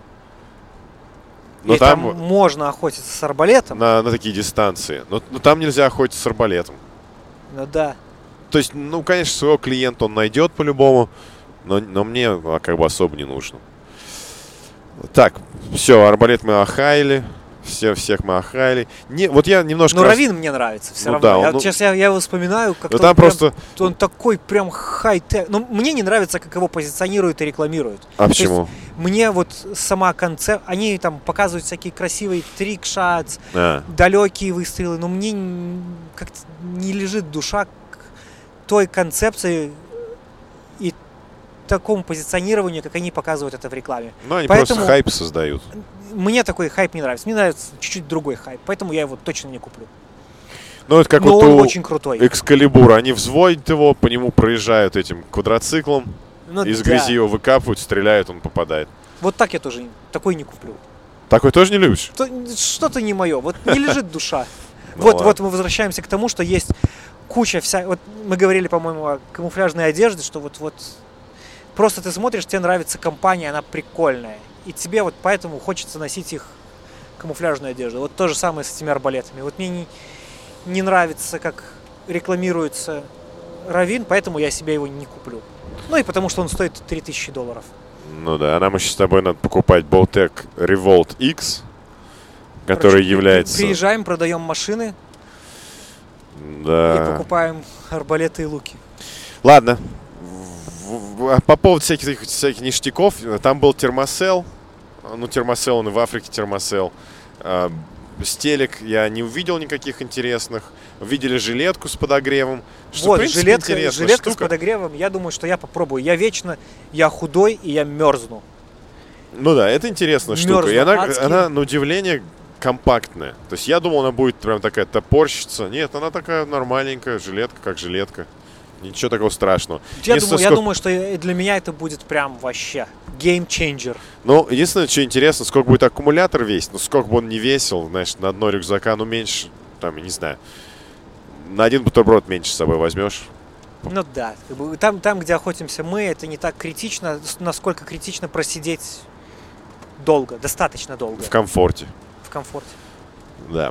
но и там, там можно охотиться с арбалетом. На, на такие дистанции. Но, но там нельзя охотиться с арбалетом. Ну да. То есть, ну, конечно, своего клиента он найдет по-любому, но, но мне а, как бы особо не нужно. Так, все, арбалет мы охаяли. Все, всех мы охаяли. Не, вот я немножко... Ну, раз... Равин мне нравится все ну, равно. Да, я, ну... Сейчас я, я его вспоминаю, как ну, он, там прям, просто... он такой прям хай-тек. Но мне не нравится, как его позиционируют и рекламируют. А То почему? есть, мне вот сама концепция... Они там показывают всякие красивые трик-шатс, а. далекие выстрелы, но мне как-то не лежит душа к той концепции и такому позиционированию, как они показывают это в рекламе. Ну, они Поэтому... просто хайп создают. Мне такой хайп не нравится. Мне нравится чуть-чуть другой хайп. Поэтому я его точно не куплю. Ну, это как Но вот он у очень крутой. Экскалибура. Они взводят его, по нему проезжают этим квадроциклом, Ну, из да. грязи его выкапывают, стреляют, он попадает. Вот так я тоже такой не куплю. Такой тоже не любишь? То- Что-то не мое. Вот не лежит душа. Ну Вот, ладно. вот мы возвращаемся к тому, что есть куча вся. Вот мы говорили, по-моему, о камуфляжной одежде, что вот вот просто ты смотришь, тебе нравится компания, она прикольная, и тебе вот поэтому хочется носить их камуфляжную одежду. Вот то же самое с этими арбалетами. Вот мне не, не нравится, как рекламируется Равин, поэтому я себе его не куплю. Ну и потому что он стоит три тысячи долларов. Ну да, а нам еще с тобой надо покупать Boltec Revolt X, который Короче, является... Приезжаем, продаем машины Да. и покупаем арбалеты и луки. Ладно. В- в- По поводу всяких, всяких ништяков, там был термосел. Ну, термосел, он и в Африке термосел. А, стелек я не увидел никаких интересных. Видели жилетку с подогревом. Что, Вот, в принципе, жилетка, интересная жилетка с штука. подогревом, я думаю, что я попробую. Я вечно, я худой и я мерзну. Ну да, это интересная штука. Мерзну И она, адски. она, на удивление, компактная. То есть я думал, она будет прям такая топорщица. Нет, она такая нормальненькая, жилетка как жилетка. Ничего такого страшного. Я, Единственное, думаю, я сколько- думаю, что и для меня это будет прям вообще гейм-ченджер. Ну, единственное, что интересно, сколько будет аккумулятор весить. Ну, сколько бы он не весил, значит, на дно рюкзака, ну, меньше, там, я не знаю. На один бутерброд меньше с собой возьмешь. Ну да, как бы там, там, где охотимся мы, это не так критично, с- насколько критично просидеть долго, достаточно долго, В комфорте. в комфорте. Да.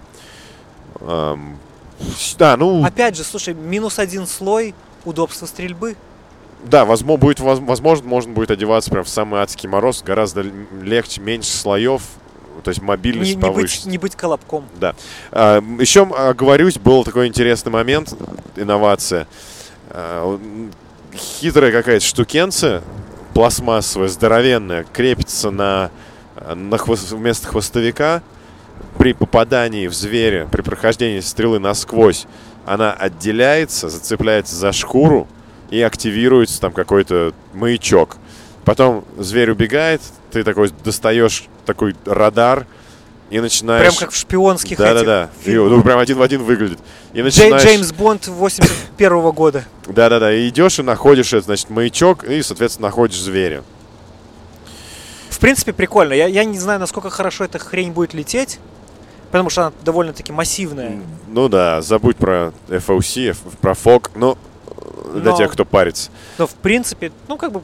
Ам, с- Да, ну, Опять же, слушай, минус один слой, удобство стрельбы. да, возможно, будет, воз- возможно, можно будет одеваться прям в самый адский мороз. Гораздо л- легче, меньше слоев. То есть мобильность Не, не, быть, повысится. не быть колобком. Да. А, еще, оговорюсь, был такой интересный момент, инновация. А, м, хитрая какая-то штукенция, пластмассовая, здоровенная, крепится на, на хвост, вместо хвостовика. При попадании в зверя, при прохождении стрелы насквозь, она отделяется, зацепляется за шкуру и активируется там какой-то маячок. Потом зверь убегает, ты такой достаешь такой радар и начинаешь... Прям как в шпионских да, этих Да-да-да, фильмах. ну прям один в один выглядит. И Джей- начинаешь... Джеймс Бонд восемьдесят первого года. Да-да-да, и идешь и находишь этот, значит, маячок, и, соответственно, находишь зверя. В принципе, прикольно. Я, я не знаю, насколько хорошо эта хрень будет лететь, потому что она довольно-таки массивная. Ну да, забудь про эф о си, F- про фок, но для Но- тех, кто парится. Но в принципе, ну как бы,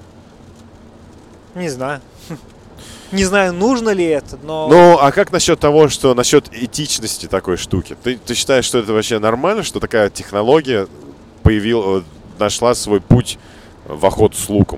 не знаю. Не знаю, нужно ли это, но... Ну, а как насчет того, что насчет этичности такой штуки? Ты, ты считаешь, что это вообще нормально, что такая технология появила, нашла свой путь в охоту с луком?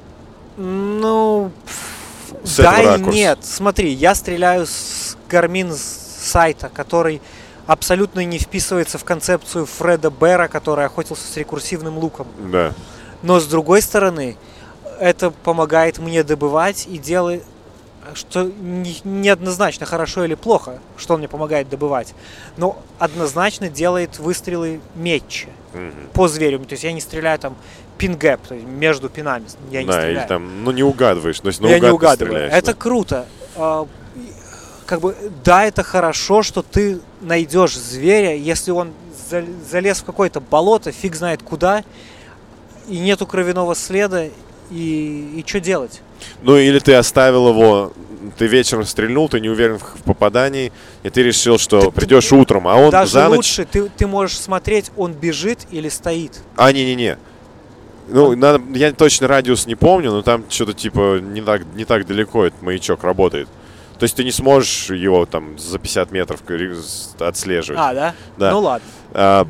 Ну, С да этого и ракурса. нет. Смотри, я стреляю с Garmin сайта, который абсолютно не вписывается в концепцию Фреда Бера, который охотился с рекурсивным луком. Да. Но с другой стороны, это помогает мне добывать и делает... что не, неоднозначно хорошо или плохо, что он мне помогает добывать, но однозначно делает выстрелы метче Мгм. по зверю. То есть я не стреляю там пин-гэп, то есть между пинами я не Да, или стреляю. там, ну, не угадываешь. То есть я наугад не ты угадываю. стреляешь, Это да. круто. А, и, как бы, да, это хорошо, что ты найдешь зверя, если он за- залез в какое-то болото, фиг знает куда, и нету кровяного следа, и, и что делать? Ну, или ты оставил его, ты вечером стрельнул, ты не уверен в в попадании, и ты решил, что Ты- придешь ты- утром, а он Даже за ночь... лучше ты, ты можешь смотреть, он бежит или стоит. А, не-не-не. Ну, Он- надо, я точно радиус не помню, но там что-то типа не так, не так далеко этот маячок работает. То есть ты не сможешь его там за пятьдесят метров кори- с- отслеживать. А, да? Да. Ну ладно. А,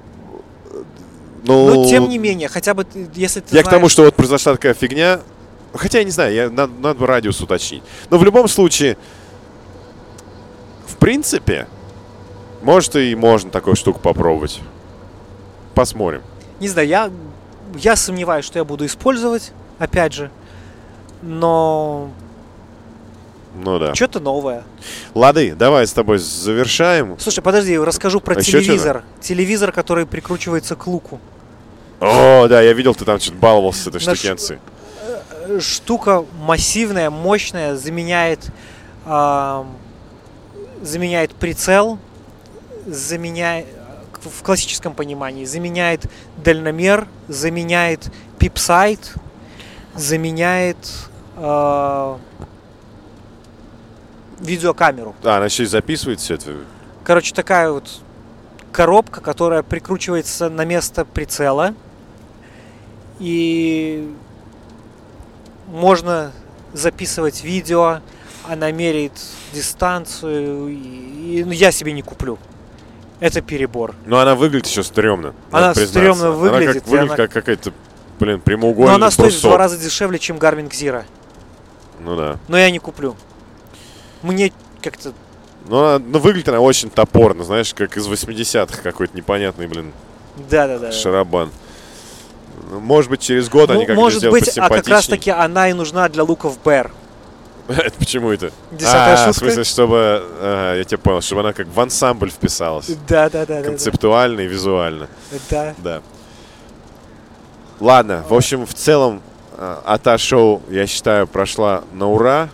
ну, Но тем не менее, хотя бы ты- если ты я знаешь... к тому, что вот произошла такая фигня. Хотя я не знаю, я, надо, надо бы радиус уточнить. Но в любом случае, в принципе, может и можно такую штуку попробовать. Посмотрим. Не знаю, я, я сомневаюсь, что я буду использовать, опять же. Но Ну да. что-то новое. Лады, давай с тобой завершаем. Слушай, подожди, расскажу про А ещё телевизор. Телевизор, который прикручивается к луку. О, да, я видел, ты там что-то баловался с этой Наш- штукенцией. Э, Штука массивная, мощная, заменяет, ам, заменяет прицел, заменяет, в классическом понимании, заменяет дальномер, заменяет пипсайт, заменяет а, видеокамеру. А, она еще и записывает все это. Короче, такая вот коробка, которая прикручивается на место прицела. И можно записывать видео, она меряет дистанцию. И, и, ну, я себе не куплю. Это перебор. Но она выглядит еще стрёмно. Она надо признаться. стрёмно Она выглядит, как, и выглядит она- как какая-то, блин, прямоугольный Но она стоит в два брусок. раза дешевле, чем Garmin Xero. Ну да. Но я не куплю. Мне как-то... Но, она- ну, выглядит она очень топорно, знаешь, как из восьмидесятых какой-то непонятный, блин, Да-да-да. шарабан. Ну, может быть, через год Ну, они как-то может сделают быть, а как раз посимпатичней. таки она и нужна для луков Bear. Это почему это? Десятая а, шутка. в смысле, чтобы... ага, я тебя понял, чтобы она как в ансамбль вписалась. Да-да-да. Концептуально и визуально. Да. Да. Ладно, в общем, в целом, э, АТА-шоу, я считаю, прошла на ура.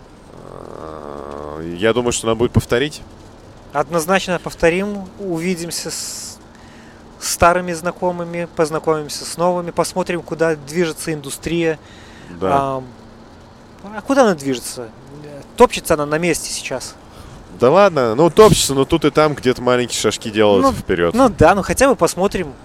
Э, Я думаю, что надо будет повторить. Однозначно повторим. Увидимся с старыми знакомыми, познакомимся с новыми, посмотрим, куда движется индустрия. Да. А, а куда она движется? Топчется она на месте сейчас. Да ладно, ну топчется, но тут и там где-то маленькие шажки делают Ну, вперед. Ну да, ну хотя бы посмотрим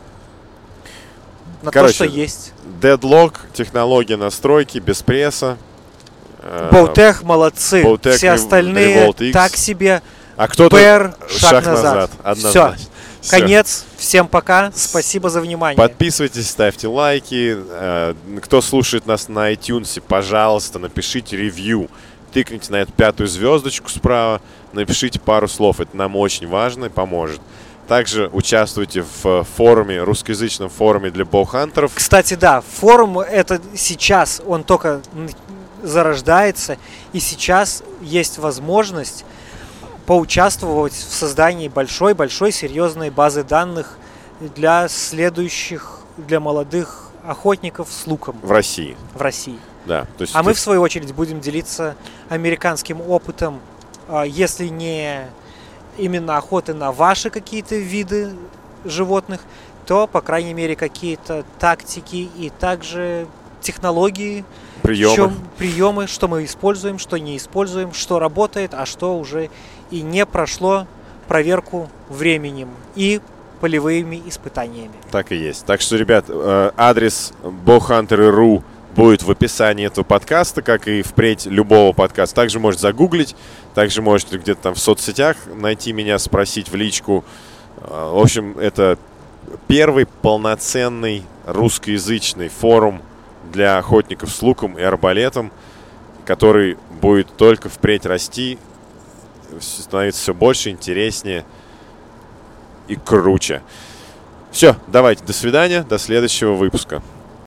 на Короче, то, что есть. Deadlock, технология настройки, без пресса. Э, Bautech молодцы. Bautech Все Rev- остальные Revolt X. так себе. А кто-то Bear, шаг, шаг назад. назад. Все. Однозначно. Всё. Конец. Всем пока. Спасибо за внимание. Подписывайтесь, ставьте лайки. Э, Кто слушает нас на iTunes, пожалуйста, напишите ревью. Тыкните на эту пятую звездочку справа. Напишите пару слов. Это нам очень важно и поможет. Также участвуйте в форуме, русскоязычном форуме для боухантеров. Кстати, да, форум это сейчас, он только н- зарождается, и сейчас есть возможность поучаствовать в создании большой-большой серьезной базы данных для следующих, для молодых охотников с луком В России. в России. Да, то есть А мы, тут- в свою очередь, будем делиться американским опытом, а, если не именно охоты на ваши какие-то виды животных, то, по крайней мере, какие-то тактики и также технологии, приемы. чем- приемы, что мы используем, что не используем, что работает, а что уже и не прошло проверку временем и полевыми испытаниями. Так и есть. Так что, ребят, э, адрес боухантеры точка ру будет в описании этого подкаста, как и впредь любого подкаста. Также можете загуглить, также можете где-то там в соцсетях найти меня, спросить в личку. Э, В общем, это первый полноценный русскоязычный форум для охотников с луком и арбалетом, который будет только впредь расти, становиться все больше, интереснее и круче. Все, давайте, до свидания, до следующего выпуска.